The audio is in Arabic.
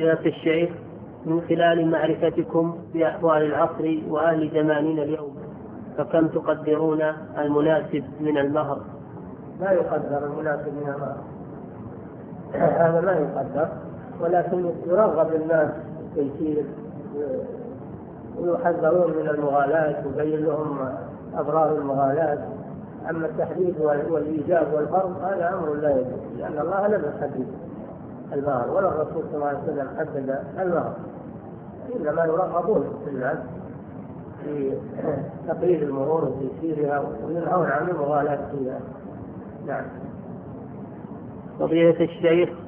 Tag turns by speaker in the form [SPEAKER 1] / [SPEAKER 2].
[SPEAKER 1] فضيلة الشيخ، من خلال معرفتكم بأحوال العصر وأهل زماننا اليوم، فكم تقدرون المناسب من المهر؟
[SPEAKER 2] لا يقدر المناسب من المهر، هذا لا يقدر، ولكن يرغب الناس تيسير ويحذرون من المغالاة ويبين لهم أضرار المغالاة. أما التحديد والإيجاب والفرض هذا أمر لا يجوز، لأن الله لم يحدد المهر ولا الرسول صلى الله عليه وسلم حدد المهر، إنما يرغبون في الناس في تقليل المرور وتيسيرها وينهون عن المغالاة فيها. نعم.
[SPEAKER 1] فضيلة الشيخ،